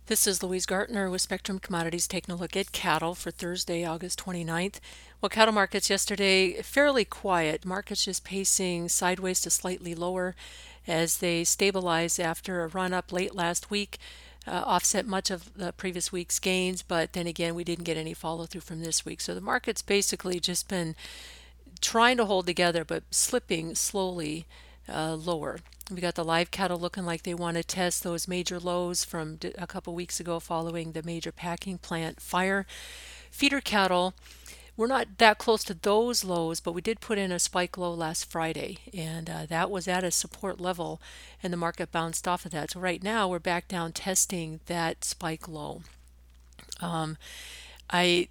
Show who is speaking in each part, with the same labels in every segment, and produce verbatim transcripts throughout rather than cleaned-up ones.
Speaker 1: This is Louise Gartner with Spectrum Commodities taking a look at cattle for Thursday, August twenty-ninth. Well, cattle markets yesterday fairly quiet. Markets just pacing sideways to slightly lower as they stabilize after a run up late last week. Uh, offset much of the previous week's gains, but then again, we didn't get any follow through from this week. So the market's basically just been trying to hold together but slipping slowly uh, lower. We got the live cattle looking like they want to test those major lows from a couple weeks ago following the major packing plant fire. Feeder cattle, we're not that close to those lows, but we did put in a spike low last Friday, and uh, that was at a support level, and the market bounced off of that. So right now we're back down testing that spike low. Um, I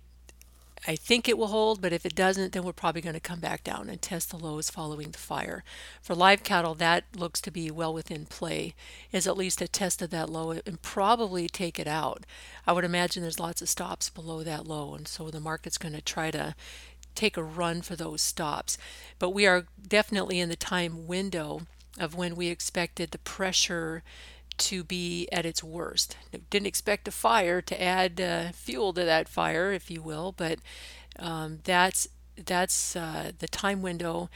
Speaker 1: I think it will hold, but if it doesn't, then we're probably going to come back down and test the lows following the fire. For live cattle, that looks to be well within play, is at least a test of that low and probably take it out. I would imagine there's lots of stops below that low, and so the market's going to try to take a run for those stops. But we are definitely in the time window of when we expected the pressure to be at its worst. Didn't expect a fire to add uh, fuel to that fire, if you will, but um, that's that's uh, the time window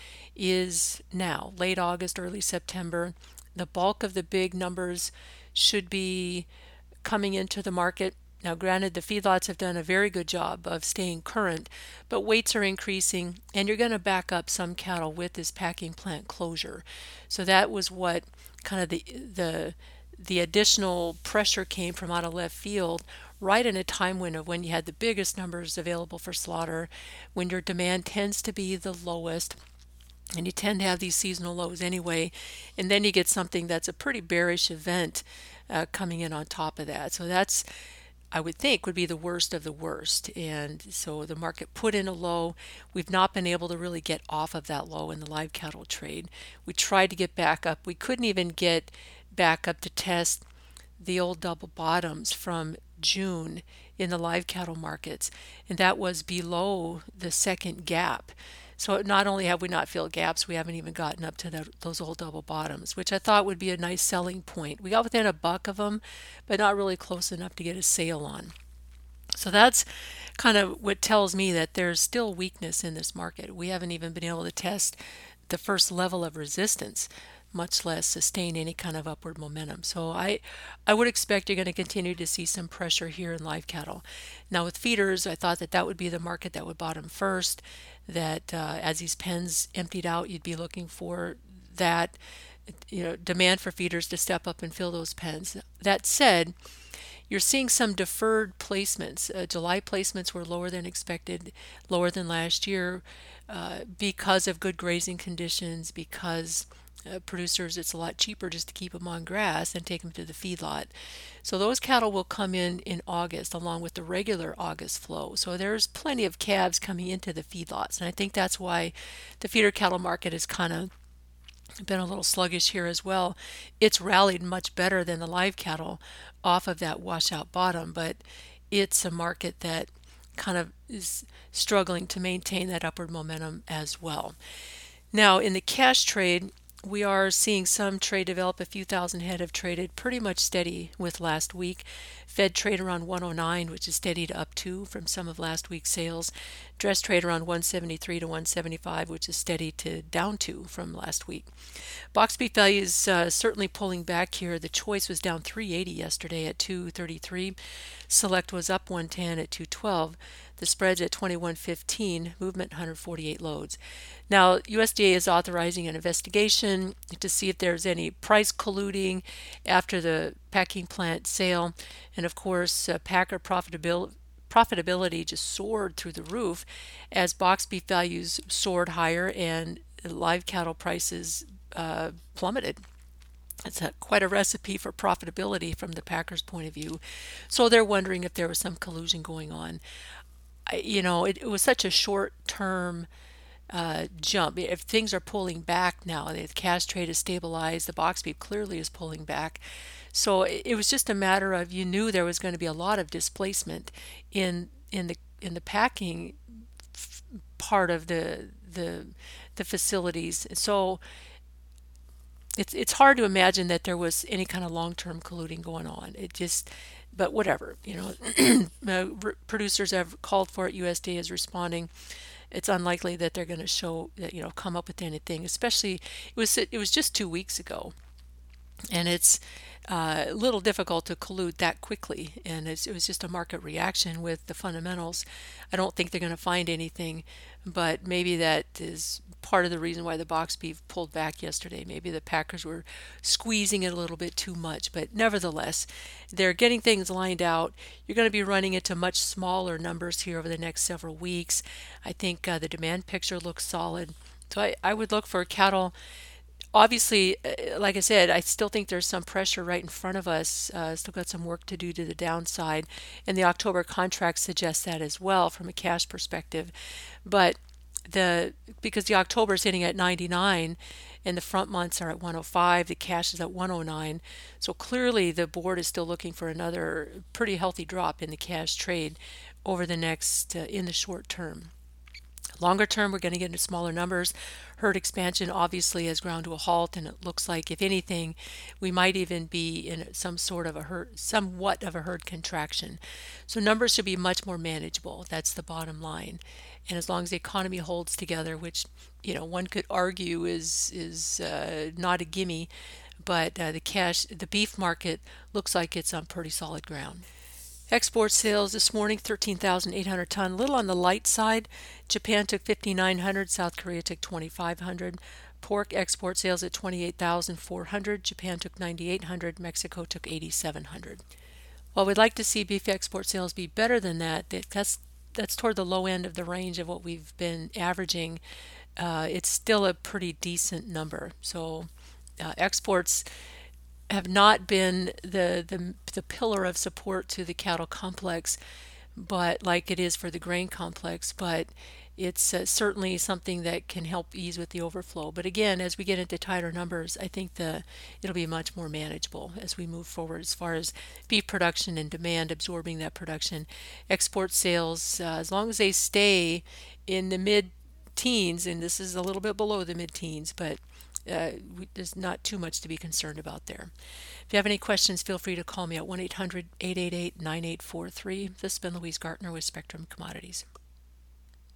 Speaker 1: is now, late August, early September. The bulk of the big numbers should be coming into the market. Now, granted, the feedlots have done a very good job of staying current, but weights are increasing, and you're going to back up some cattle with this packing plant closure. So that was what kind of the the the additional pressure came from out of left field right in a time window when you had the biggest numbers available for slaughter, when your demand tends to be the lowest, and you tend to have these seasonal lows anyway, and then you get something that's a pretty bearish event uh, coming in on top of that. So that's, I would think, would be the worst of the worst. And so the market put in a low. We've not been able to really get off of that low in the live cattle trade. We tried to get back up. We couldn't even get back up to test the old double bottoms from June in the live cattle markets, and that was below the second gap. So not only have we not filled gaps, we haven't even gotten up to the, those old double bottoms, which I thought would be a nice selling point. We got within a buck of them, but not really close enough to get a sale on. So that's kind of what tells me that there's still weakness in this market. We haven't even been able to test the first level of resistance, much less sustain any kind of upward momentum. So I I would expect you're going to continue to see some pressure here in live cattle. Now with feeders, I thought that that would be the market that would bottom first, that uh, as these pens emptied out, you'd be looking for that you know demand for feeders to step up and fill those pens. That said, you're seeing some deferred placements. Uh, July placements were lower than expected, lower than last year, uh, because of good grazing conditions, because uh, producers, it's a lot cheaper just to keep them on grass and take them to the feedlot. So those cattle will come in in August along with the regular August flow. So there's plenty of calves coming into the feedlots. And I think that's why the feeder cattle market is kind of been a little sluggish here as well. It's rallied much better than the live cattle off of that washout bottom, but it's a market that kind of is struggling to maintain that upward momentum as well. Now, in the cash trade, we are seeing some trade develop. A few thousand head have traded pretty much steady with last week. Fed trade around one oh nine, which is steady to up two from some of last week's sales. Dress trade around one seventy-three to one seventy-five, which is steady to down two from last week. Box beef values uh, certainly pulling back here. The choice was down three eighty yesterday at two thirty-three. Select was up one ten at two twelve. The spreads at twenty-one fifteen, movement one hundred forty-eight loads. Now, U S D A is authorizing an investigation to see if there's any price colluding after the packing plant sale. And of course, uh, packer profitability profitability just soared through the roof as box beef values soared higher and live cattle prices uh, plummeted. It's a, quite a recipe for profitability from the packers' point of view. So they're wondering if there was some collusion going on. I, you know, it, it was such a short term uh, jump. If things are pulling back now, the cash trade is stabilized, the box beef clearly is pulling back. So it, it was just a matter of you knew there was going to be a lot of displacement in in the in the packing f- part of the the the facilities. So it's it's hard to imagine that there was any kind of long-term colluding going on. It just, but whatever, you know, uh, r- producers have called for it. U S D A is responding. It's unlikely that they're going to show that, you know, come up with anything. Especially, it was it was just two weeks ago, and it's uh, a little difficult to collude that quickly. And it's, it was just a market reaction with the fundamentals. I don't think they're going to find anything, but maybe that is part of the reason why the box beef pulled back yesterday. Maybe the packers were squeezing it a little bit too much, but nevertheless, they're getting things lined out. You're going to be running into much smaller numbers here over the next several weeks. I think uh, the demand picture looks solid. So I, I would look for cattle. Obviously, uh, like I said, I still think there's some pressure right in front of us. Uh, still got some work to do to the downside, and the October contract suggests that as well from a cash perspective. But the because the October is hitting at ninety-nine, and the front months are at one oh five, the cash is at one oh nine. So clearly, the board is still looking for another pretty healthy drop in the cash trade over the next uh, in the short term. Longer term, we're going to get into smaller numbers. Herd expansion obviously has ground to a halt, and it looks like, if anything, we might even be in some sort of a herd, somewhat of a herd contraction. So numbers should be much more manageable. That's the bottom line. And as long as the economy holds together, which, you know, one could argue is is uh, not a gimme, but uh, the cash, the beef market looks like it's on pretty solid ground. Export sales this morning, thirteen thousand eight hundred ton, a little on the light side. Japan took fifty-nine hundred, South Korea took twenty-five hundred. Pork export sales at twenty-eight thousand four hundred, Japan took ninety-eight hundred, Mexico took eighty-seven hundred. While we'd like to see beef export sales be better than that, that's that's toward the low end of the range of what we've been averaging. Uh, it's still a pretty decent number. So uh, exports have not been the, the the pillar of support to the cattle complex, but like it is for the grain complex. But it's uh, certainly something that can help ease with the overflow. But again, as we get into tighter numbers, I think the it'll be much more manageable as we move forward as far as beef production and demand absorbing that production. Export sales, uh, as long as they stay in the mid teens, and this is a little bit below the mid teens, but uh, we, there's not too much to be concerned about there. If you have any questions, feel free to call me at one eight hundred, eight eight eight, nine eight four three. This has been Louise Gartner with Spectrum Commodities.